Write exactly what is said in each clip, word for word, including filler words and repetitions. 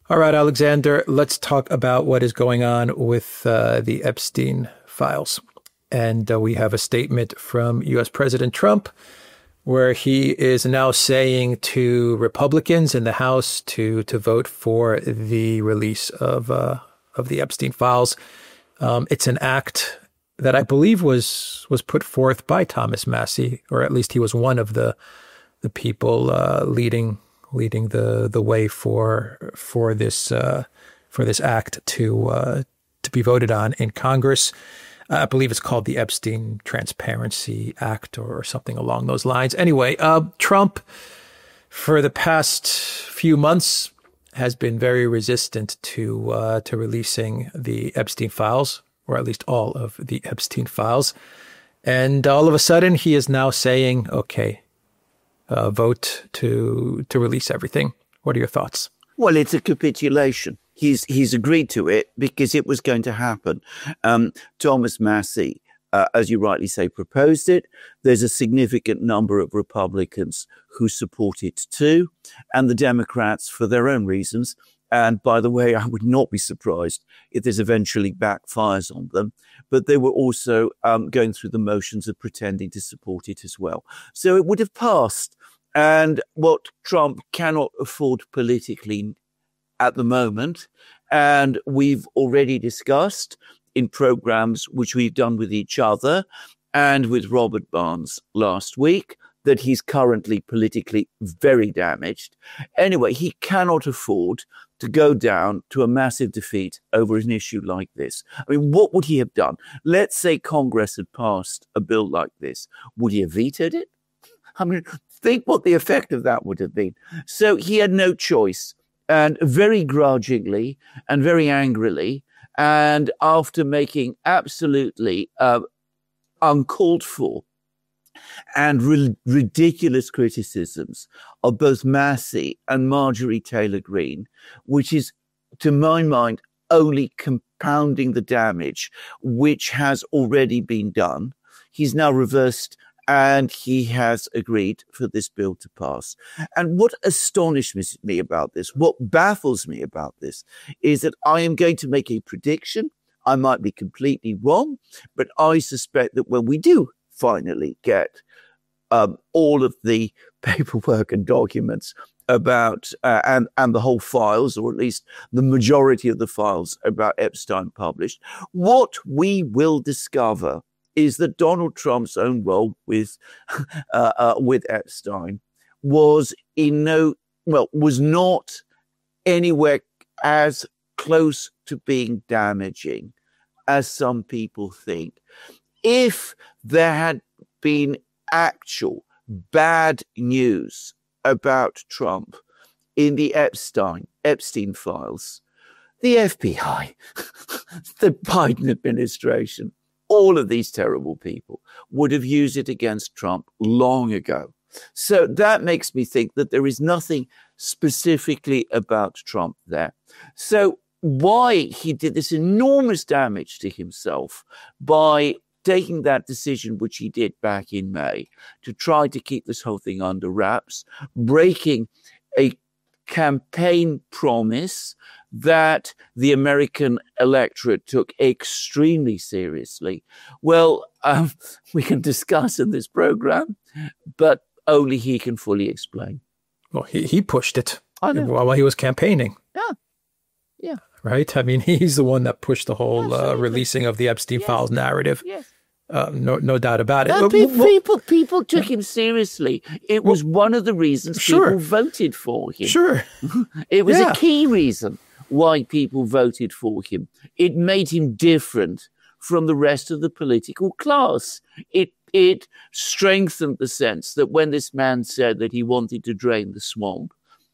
All right, Alexander, let's talk about what is going on with uh, the Epstein files. And uh, we have a statement from U S President Trump where he is now saying to Republicans in the House to to vote for the release of uh, of the Epstein files. Um, it's an act that I believe was was put forth by Thomas Massie, or at least he was one of the the people uh, leading leading the the way for for this uh, for this act to uh, to be voted on in Congress. I believe it's called the Epstein Transparency Act or something along those lines. Anyway, uh, Trump, for the past few months, has been very resistant to uh, to releasing the Epstein files, or at least all of the Epstein files. And all of a sudden, he is now saying, okay, uh, vote to to release everything. What are your thoughts? Well, it's a capitulation. He's he's agreed to it because it was going to happen. Um, Thomas Massie, uh, as you rightly say, proposed it. There's a significant number of Republicans who support it too, and the Democrats for their own reasons. And by the way, I would not be surprised if this eventually backfires on them. But they were also um, going through the motions of pretending to support it as well. So it would have passed. And what Trump cannot afford politically at the moment, and we've already discussed in programs which we've done with each other and with Robert Barnes last week, that he's currently politically very damaged. Anyway, he cannot afford to go down to a massive defeat over an issue like this. I mean, what would he have done? Let's say Congress had passed a bill like this. Would he have vetoed it? I mean, think what the effect of that would have been. So he had no choice. And very grudgingly and very angrily, and after making absolutely uh, uncalled for and ri- ridiculous criticisms of both Massie and Marjorie Taylor Greene, which is, to my mind, only compounding the damage which has already been done, he's now reversed and he has agreed for this bill to pass. And what astonishes me about this, what baffles me about this, is that I am going to make a prediction. I might be completely wrong, but I suspect that when we do finally get um, all of the paperwork and documents about, uh, and, and the whole files, or at least the majority of the files about Epstein published, what we will discover is that Donald Trump's own role with uh, uh, with Epstein was in no, well, was not anywhere as close to being damaging as some people think. If there had been actual bad news about Trump in the Epstein, Epstein files, the F B I, the Biden administration, all of these terrible people would have used it against Trump long ago. So that makes me think that there is nothing specifically about Trump there. So why he did this enormous damage to himself by taking that decision, which he did back in May, to try to keep this whole thing under wraps, breaking a campaign promise that the American electorate took extremely seriously. Well, um, we can discuss in this program, but only he can fully explain. Well, he, he pushed it I know. while he was campaigning. Yeah, yeah. Right? I mean, he's the one that pushed the whole uh, releasing of the Epstein yes. files narrative. Yes. Uh, no, no doubt about it. No, Uh, pe- well, people, people took him seriously. It was one of the reasons sure. people voted for him. Sure. It was Yeah. a key reason why people voted for him. It made him different from the rest of the political class. It it strengthened the sense that when this man said that he wanted to drain the swamp,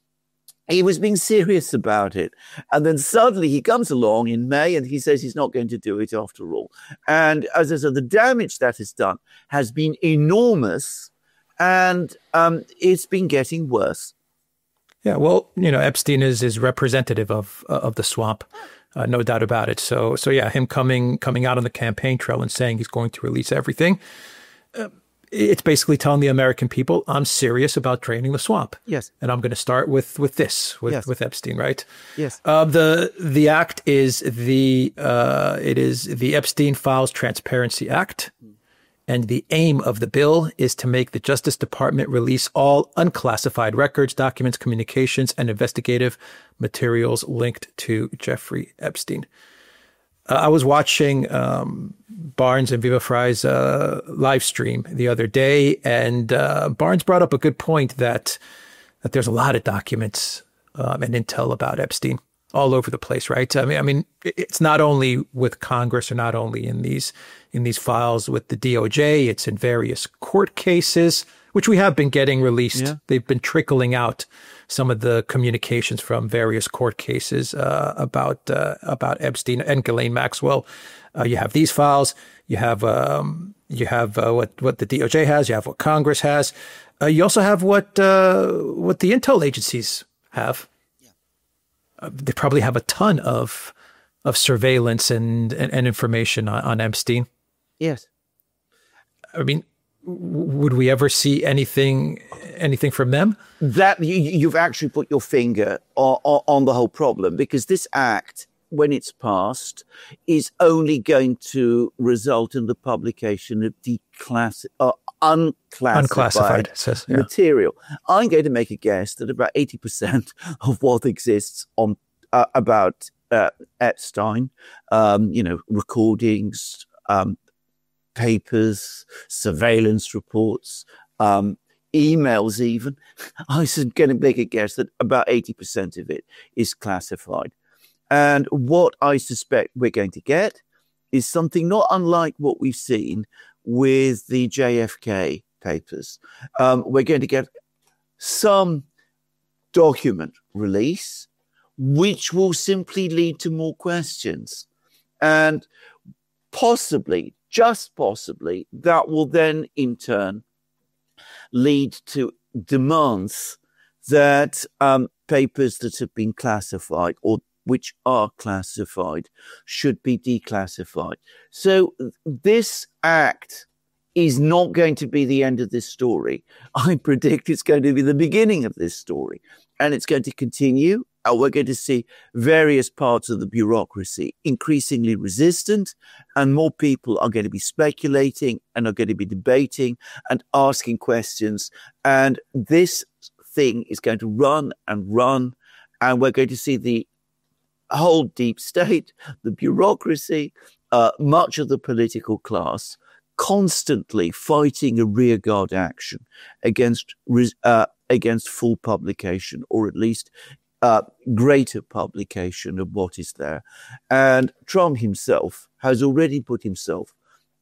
he was being serious about it. And then suddenly he comes along in May and he says he's not going to do it after all. And as I said, the damage that has done has been enormous, and um, it's been getting worse. Yeah, well, you know, Epstein is is representative of uh, of the swamp, uh, no doubt about it. So, so yeah, him coming coming out on the campaign trail and saying he's going to release everything, uh, it's basically telling the American people, I'm serious about draining the swamp. Yes. And I'm going to start with with this, with, yes. with Epstein, right? Yes. Uh, the the act is the uh, it is the Epstein Files Transparency Act. And the aim of the bill is to make the Justice Department release all unclassified records, documents, communications, and investigative materials linked to Jeffrey Epstein. Uh, I was watching um, Barnes and Viva Frey's uh, live stream the other day, and uh, Barnes brought up a good point that that there's a lot of documents um, and intel about Epstein all over the place, right? I mean, I mean, it's not only with Congress or not only in these in these files with the D O J. It's in various court cases, which we have been getting released. Yeah. They've been trickling out some of the communications from various court cases uh, about uh, about Epstein and Ghislaine Maxwell. Uh, you have these files. You have um, you have uh, what what the D O J has. You have what Congress has. Uh, you also have what uh, what the intel agencies have. Uh, they probably have a ton of of surveillance and and, and information on, on Epstein. Yes. I mean, would we ever see anything anything from them? That you, you've actually put your finger on, on the whole problem, because this act, when it's passed, is only going to result in the publication of declassi- uh, unclassified, unclassified says, yeah. material. I'm going to make a guess that about eighty percent of what exists on uh, about uh, Epstein, um, you know, recordings, um, papers, surveillance reports, um, emails even. I was going to make a guess that about eighty percent of it is classified. And what I suspect we're going to get is something not unlike what we've seen with the J F K papers. Um, we're going to get some document release, which will simply lead to more questions. And possibly, just possibly, that will then in turn lead to demands that um, papers that have been classified or which are classified should be declassified. So this act is not going to be the end of this story. I predict it's going to be the beginning of this story, and it's going to continue. And we're going to see various parts of the bureaucracy increasingly resistant, and more people are going to be speculating and are going to be debating and asking questions. And this thing is going to run and run, and we're going to see the whole deep state, the bureaucracy, uh, much of the political class constantly fighting a rearguard action against uh, against full publication, or at least uh, greater publication of what is there. And Trump himself has already put himself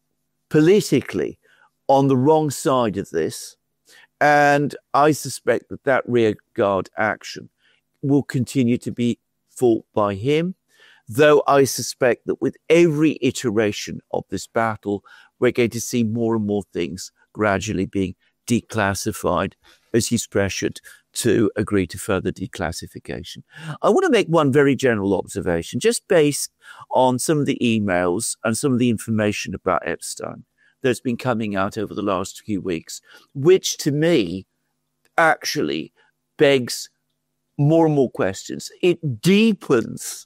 politically on the wrong side of this. And I suspect that that rearguard action will continue to be fought by him, though I suspect that with every iteration of this battle, we're going to see more and more things gradually being declassified as he's pressured to agree to further declassification. I want to make one very general observation, just based on some of the emails and some of the information about Epstein that's been coming out over the last few weeks, which to me actually begs more and more questions. It deepens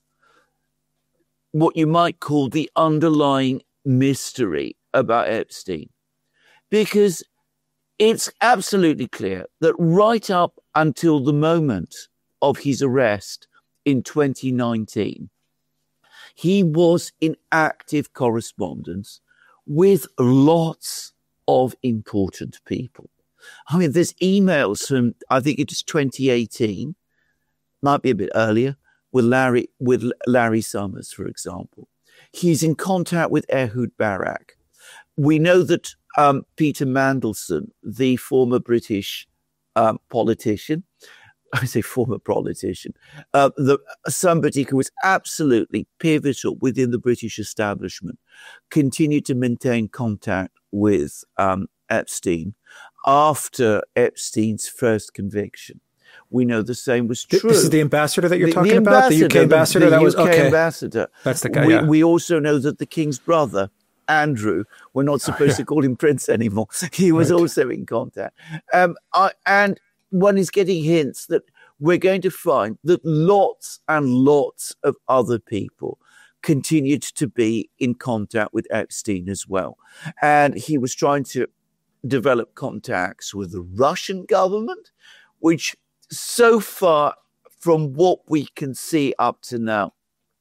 what you might call the underlying mystery about Epstein, because it's absolutely clear that right up until the moment of his arrest in twenty nineteen, he was in active correspondence with lots of important people. I mean, there's emails from, I think it was twenty eighteen, might be a bit earlier, with Larry, with Larry Summers, for example. He's in contact with Ehud Barak. We know that um, Peter Mandelson, the former British um, politician, I say former politician, uh, the, somebody who was absolutely pivotal within the British establishment, continued to maintain contact with um, Epstein after Epstein's first conviction. We know the same was true. This is the ambassador that you're the, talking the about? The U K ambassador? The, the that was U K okay. ambassador. That's the guy, we, yeah. we also know that the king's brother Andrew. We're not supposed to call him Prince anymore. He was right. also in contact. Um, I, and one is getting hints that we're going to find that lots and lots of other people continued to be in contact with Epstein as well. And he was trying to develop contacts with the Russian government, which so far, from what we can see up to now,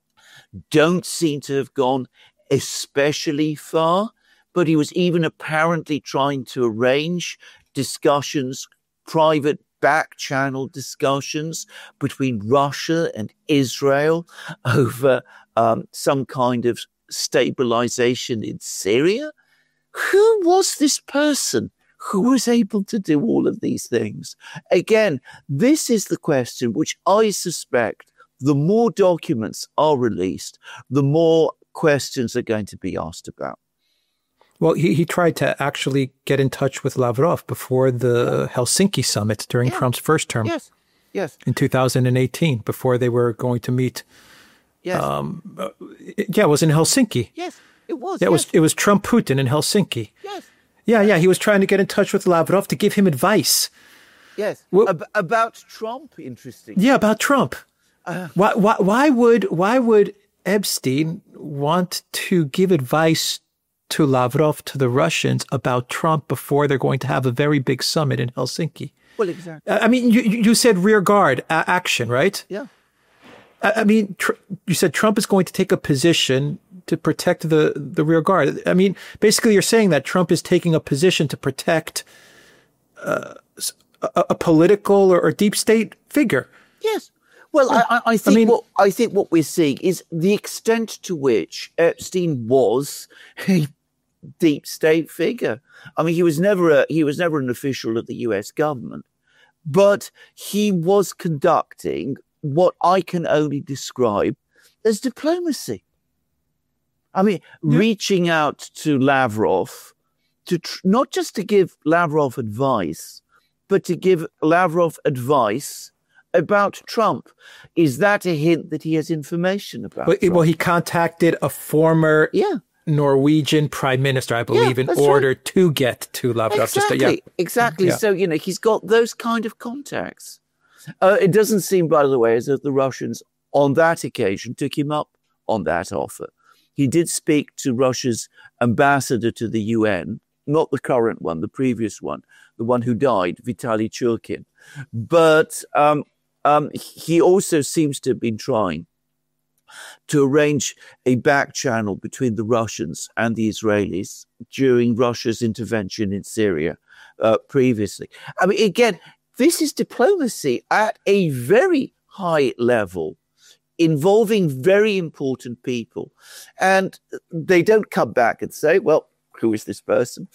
don't seem to have gone especially far. But he was even apparently trying to arrange discussions, private back channel discussions between Russia and Israel over um, some kind of stabilization in Syria. Who was this person who was able to do all of these things? Again, this is the question which I suspect the more documents are released, the more questions are going to be asked about. Well, he, he tried to actually get in touch with Lavrov before the Helsinki summit during yeah. Trump's first term. Yes, yes. In two thousand eighteen, before they were going to meet. Yes. Um, uh, yeah, it was in Helsinki. Yes, it was. Yeah, it yes. was. It was Trump Putin in Helsinki. Yes. Yeah, yeah. He was trying to get in touch with Lavrov to give him advice. Yes. Well, Ab- about Trump. Interesting. Yeah, about Trump. Uh, why? Why? Why would? Why would Epstein want to give advice to Lavrov, to the Russians, about Trump before they're going to have a very big summit in Helsinki? Well, exactly. I mean, you you said rear guard uh, action, right? Yeah. I, I mean, tr- you said Trump is going to take a position to protect the, the rear guard. I mean, basically you're saying that Trump is taking a position to protect uh, a, a political or, or deep state figure. Yes. Well, I, I think I mean, what I think what we're seeing is the extent to which Epstein was a deep state figure. I mean, he was never a, he was never an official of the U S government, but he was conducting what I can only describe as diplomacy. I mean, yeah. reaching out to Lavrov to tr- not just to give Lavrov advice, but to give Lavrov advice about Trump. Is that a hint that he has information about well, Trump? Well, he contacted a former yeah. Norwegian prime minister, I believe, yeah, in order right. to get to Lavrov. Exactly, just to, yeah. exactly. Yeah. So, you know, he's got those kind of contacts. Uh, it doesn't seem, by the way, as if the Russians on that occasion took him up on that offer. He did speak to Russia's ambassador to the U N, not the current one, the previous one, the one who died, Vitaly Churkin. But um, um, he also seems to have been trying to arrange a back channel between the Russians and the Israelis during Russia's intervention in Syria uh, previously. I mean, again, this is diplomacy at a very high level, involving very important people. And they don't come back and say, well, who is this person?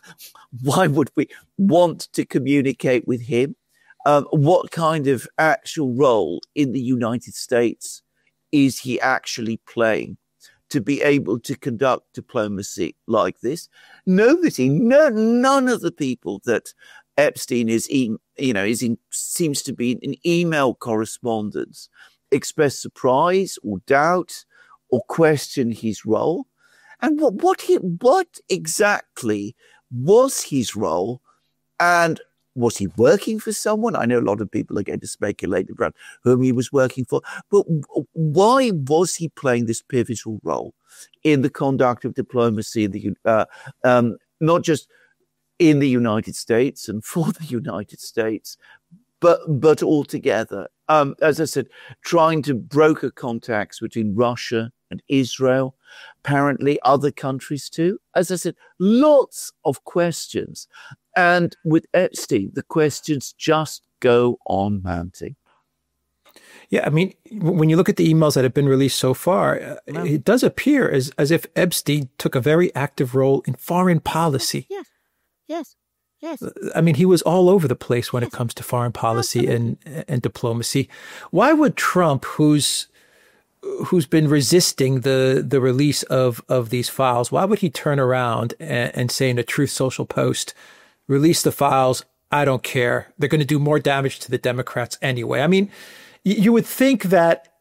Why would we want to communicate with him? Um, what kind of actual role in the United States is he actually playing to be able to conduct diplomacy like this? Nobody, no, none of the people that Epstein is, in, you know, is in, seems to be in email correspondence, express surprise or doubt or question his role. And what what he what exactly was his role? And was he working for someone? I know a lot of people are going to speculate about whom he was working for, but why was he playing this pivotal role in the conduct of diplomacy in the uh, um, not just in the United States and for the United States, but but altogether? Um, as I said, trying to broker contacts between Russia and Israel, apparently other countries too. As I said, lots of questions. And with Epstein, the questions just go on mounting. Yeah, I mean, when you look at the emails that have been released so far, uh, wow. it does appear as, as if Epstein took a very active role in foreign policy. Yes, yes. Yes. I mean, he was all over the place when yes. it comes to foreign policy and and diplomacy. Why would Trump, who's who's been resisting the the release of, of these files, why would he turn around and, and say in a Truth Social post, release the files, I don't care. They're going to do more damage to the Democrats anyway. I mean, y- you would think that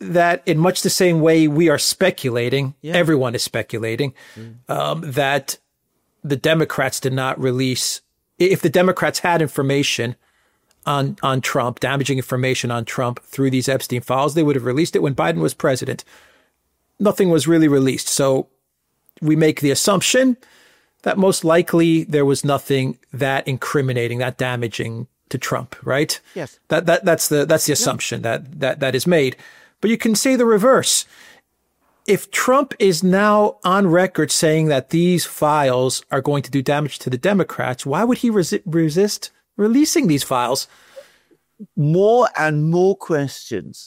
that in much the same way we are speculating, yeah. everyone is speculating, mm. um, that the Democrats did not release, if the Democrats had information on, on Trump, damaging information on Trump through these Epstein files, they would have released it when Biden was president. Nothing was really released. So we make the assumption that most likely there was nothing that incriminating, that damaging to Trump, right? Yes. That that that's the that's the assumption yeah. that that that is made. But you can say the reverse. If Trump is now on record saying that these files are going to do damage to the Democrats, why would he resi- resist releasing these files? More and more questions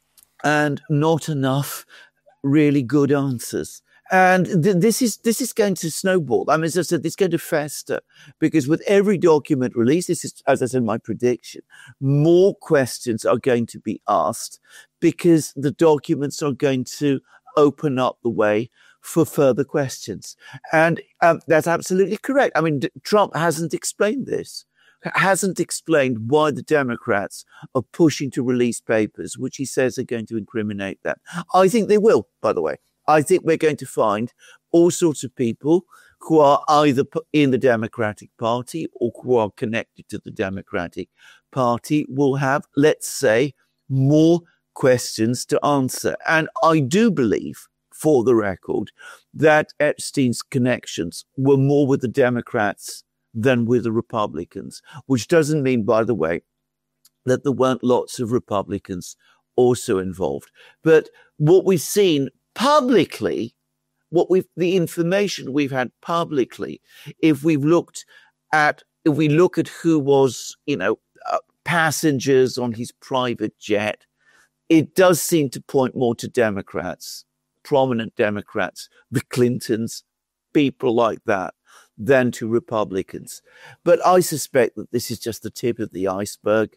and not enough really good answers. And th- this is this is going to snowball. I mean, as I said, it's going to fester because with every document released, this is, as I said, my prediction, more questions are going to be asked because the documents are going to open up the way for further questions. And um, that's absolutely correct. I mean, D- Trump hasn't explained this, hasn't explained why the Democrats are pushing to release papers, which he says are going to incriminate them. I think they will, by the way. I think we're going to find all sorts of people who are either in the Democratic Party or who are connected to the Democratic Party will have, let's say, more questions to answer. And I do believe, for the record, that Epstein's connections were more with the Democrats than with the Republicans, which doesn't mean, by the way, that there weren't lots of Republicans also involved. But what we've seen publicly, what we've, the information we've had publicly, if we've looked at, if we look at who was, you know, uh, passengers on his private jet, it does seem to point more to Democrats, prominent Democrats, the Clintons, people like that, than to Republicans. But I suspect that this is just the tip of the iceberg,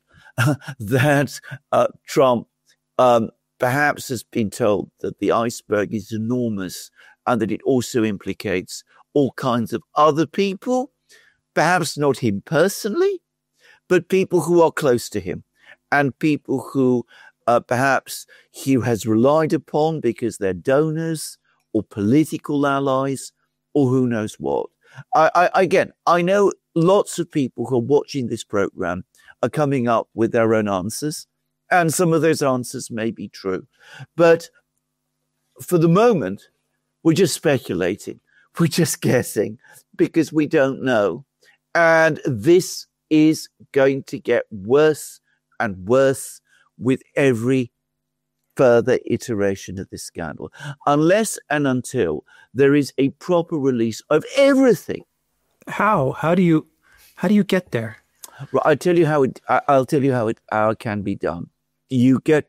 that uh, Trump, um, perhaps has been told that the iceberg is enormous and that it also implicates all kinds of other people, perhaps not him personally, but people who are close to him and people who uh, perhaps he has relied upon because they're donors or political allies or who knows what. I, I, again, I know lots of people who are watching this program are coming up with their own answers. And some of those answers may be true. But for the moment, we're just speculating. We're just guessing because we don't know. And this is going to get worse and worse with every further iteration of this scandal. Unless and until there is a proper release of everything. How? How do you, how do you get there? Well, I'll tell you how it, I'll tell you how it, how it can be done. You get,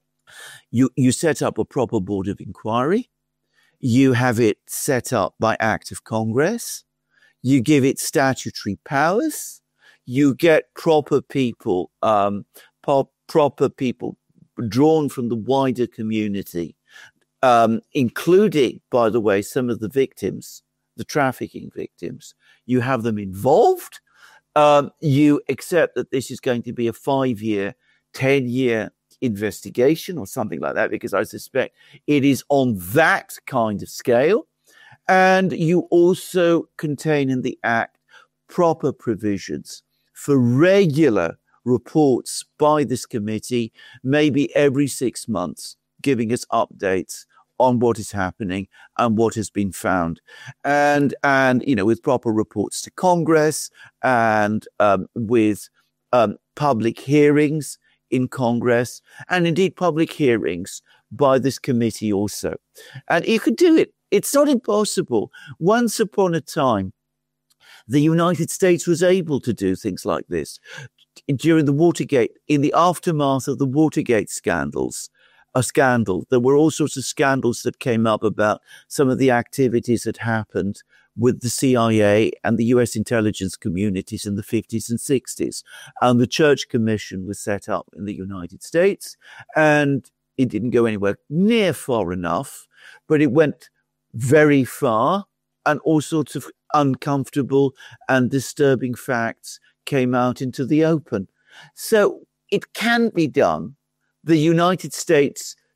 you, you set up a proper board of inquiry. You have it set up by act of Congress. You give it statutory powers. You get proper people, um, po- proper people drawn from the wider community, um, including, by the way, some of the victims, the trafficking victims. You have them involved. Um, you accept that this is going to be a five-year, ten-year investigation or something like that, because I suspect it is on that kind of scale. And you also contain in the Act proper provisions for regular reports by this committee, maybe every six months, giving us updates on what is happening and what has been found. And, and you know, with proper reports to Congress and um, with um, public hearings in Congress and indeed public hearings by this committee also. And you could do it. It's not impossible. Once upon a time, the United States was able to do things like this. During the Watergate, in the aftermath of the Watergate scandals, a scandal, there were all sorts of scandals that came up about some of the activities that happened with the C I A and the U S intelligence communities in the fifties and sixties. And the Church Commission was set up in the United States, and it didn't go anywhere near far enough, but it went very far, and all sorts of uncomfortable and disturbing facts came out into the open. So it can be done. The United States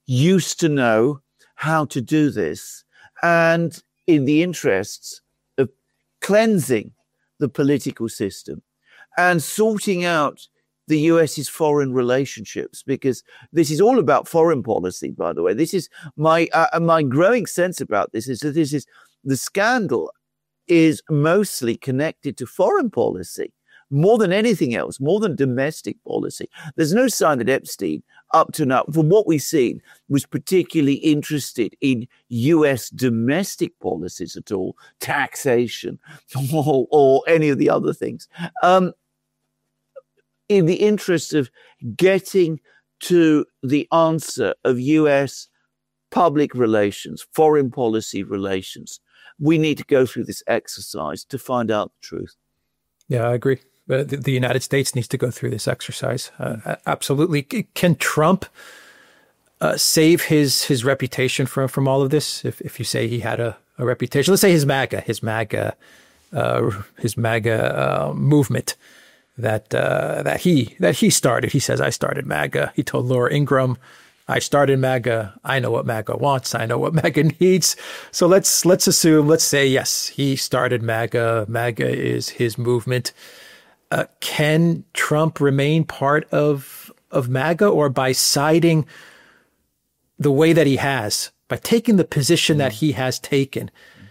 used to know how to do this, and in the interests of cleansing the political system and sorting out the US's foreign relationships, because this is all about foreign policy, by the way. This is my uh, my growing sense about this is that this is the scandal is mostly connected to foreign policy more than anything else, more than domestic policy. There's no sign that Epstein, up to now, from what we've seen, was particularly interested in U S domestic policies at all, taxation or, or any of the other things. Um, in the interest of getting to the answer of U S public relations, foreign policy relations, we need to go through this exercise to find out the truth. Yeah, I agree. Uh, the, the United States needs to go through this exercise. Uh, absolutely. Can Trump uh, save his his reputation from from all of this? If if you say he had a, a reputation, let's say his MAGA, his MAGA, uh, his MAGA uh, movement that uh, that he that he started. He says, "I started MAGA." He told Laura Ingraham, "I started MAGA. I know what MAGA wants. I know what MAGA needs." So let's let's assume, let's say, yes, he started MAGA. MAGA is his movement. Uh, can Trump remain part of of MAGA, or by siding the way that he has, by taking the position that he has taken,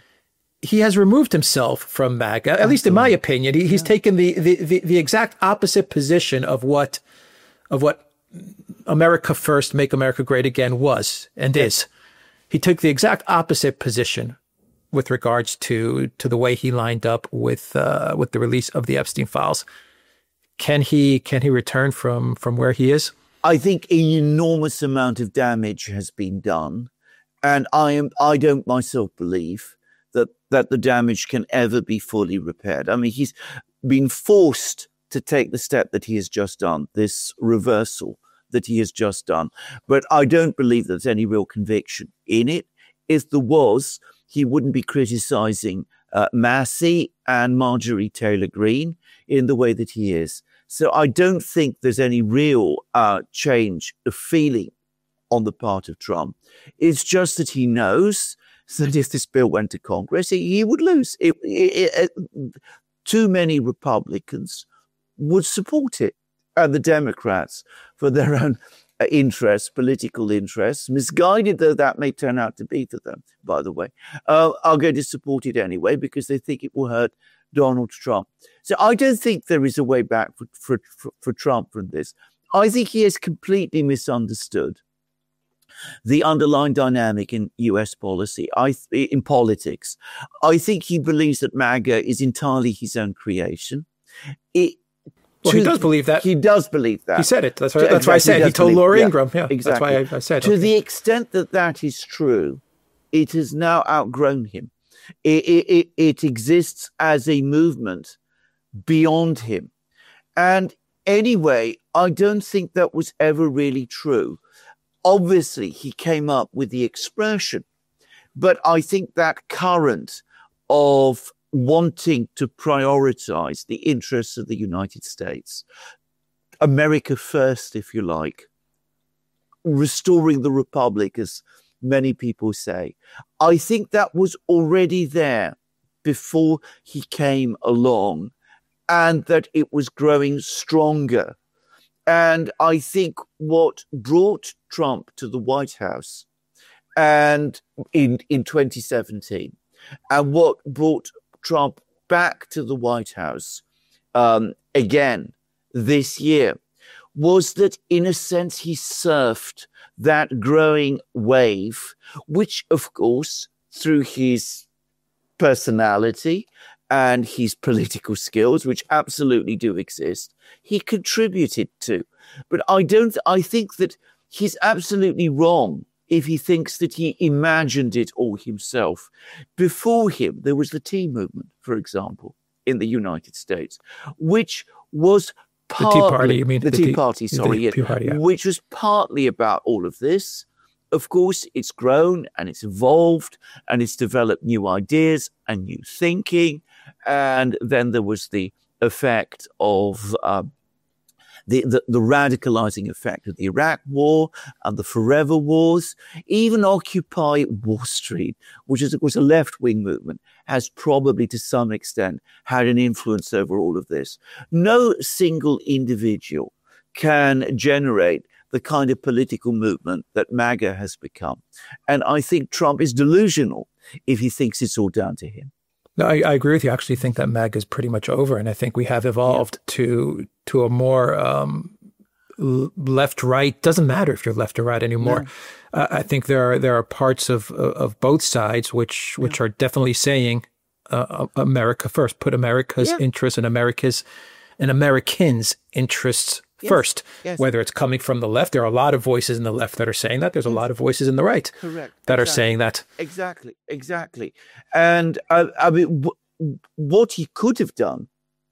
he has removed himself from MAGA? At Absolutely. least in my opinion, he, he's yeah. taken the, the the the exact opposite position of what of what America First, Make America Great Again was and yeah. is. He took the exact opposite position with regards to to the way he lined up with uh, with the release of the Epstein files. Can he can he return from from where he is? I think an enormous amount of damage has been done, and I am I don't myself believe that that the damage can ever be fully repaired. I mean, he's been forced to take the step that he has just done, this reversal that he has just done. But I don't believe there's any real conviction in it. If there was, he wouldn't be criticizing uh, Massey and Marjorie Taylor Greene in the way that he is. So I don't think there's any real uh, change of feeling on the part of Trump. It's just that he knows that if this bill went to Congress, he, he would lose. It, it, it, too many Republicans would support it, and the Democrats, for their own interests, political interests, misguided though that may turn out to be to them, by the way, uh, are going to support it anyway because they think it will hurt Donald Trump. So I don't think there is a way back for, for, for, for Trump from this. I think he has completely misunderstood the underlying dynamic in U S policy, I in politics. I think he believes that MAGA is entirely his own creation. It, Well, he does believe that. He does believe that. He said it. That's, right. That's why I said. He, he told believe, Laura Ingraham. Yeah, yeah exactly. That's why I, I said. To okay. the extent that that is true, it has now outgrown him. It, it, it, it exists as a movement beyond him. And anyway, I don't think that was ever really true. Obviously, he came up with the expression, but I think that current of wanting to prioritize the interests of the United States, America first, if you like, restoring the republic, as many people say. I think that was already there before he came along, and that it was growing stronger. And I think what brought Trump to the White House and in, in twenty seventeen, and what brought Trump back to the White House um, again this year was that, in a sense, he surfed that growing wave, which, of course, through his personality and his political skills, which absolutely do exist, he contributed to. But I don't, I think that he's absolutely wrong if he thinks that he imagined it all himself. Before him, there was the Tea Movement, for example, in the United States, which was partly... The Tea Party, you mean? The, the Tea, tea Party, sorry, the tea party, yeah. Which was partly about all of this. Of course, it's grown and it's evolved and it's developed new ideas and new thinking. And then there was the effect of uh, the, the, the radicalizing effect of the Iraq War and the Forever Wars, even Occupy Wall Street, which is, of course, a left-wing movement, has probably to some extent had an influence over all of this. No single individual can generate the kind of political movement that MAGA has become. And I think Trump is delusional if he thinks it's all down to him. No, I, I agree with you. I actually think that MAGA is pretty much over. And I think we have evolved yeah. to to a more um, left-right. Doesn't matter if you're left or right anymore. No. Uh, I think there are there are parts of of both sides which, which yeah. are definitely saying uh, America first. Put America's yeah. interests and America's and Americans' interests Yes, first, yes. whether it's coming from the left. There are a lot of voices in the left that are saying that. There's a lot of voices in the right Correct. that exactly. are saying that. Exactly, exactly. And uh, I mean, w- what he could have done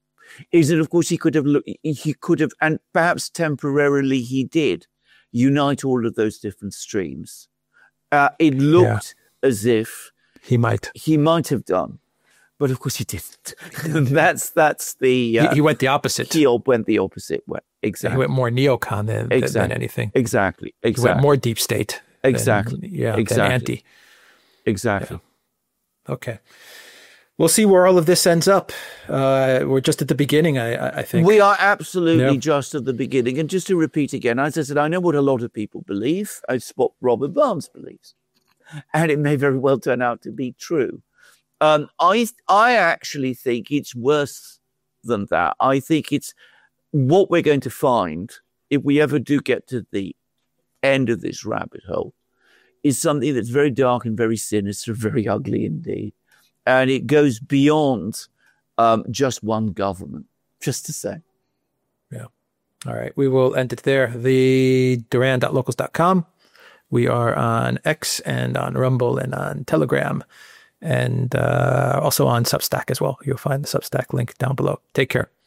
is that, of course, he could have, look, he could have, and perhaps temporarily he did, unite all of those different streams. Uh, it looked yeah. as if he might, he might have done. But of course he didn't. And that's that's the uh, he, he went the opposite. He went the opposite way. Exactly. He went more neocon than, exactly. than anything. Exactly. Exactly. He went more deep state. Exactly. Than, yeah. Exactly. Than anti. Exactly. Yeah. Okay. We'll see where all of this ends up. Uh, we're just at the beginning, I, I think. We are absolutely yeah. just at the beginning. And just to repeat again, as I said, I know what a lot of people believe. It's what Robert Barnes believes, and it may very well turn out to be true. Um, I I actually think it's worse than that. I think it's what we're going to find if we ever do get to the end of this rabbit hole is something that's very dark and very sinister, very ugly indeed. And it goes beyond um, just one government, just to say. Yeah. All right. We will end it there. The Duran dot locals dot com. We are on X and on Rumble and on Telegram. And uh, also on Substack as well. You'll find the Substack link down below. Take care.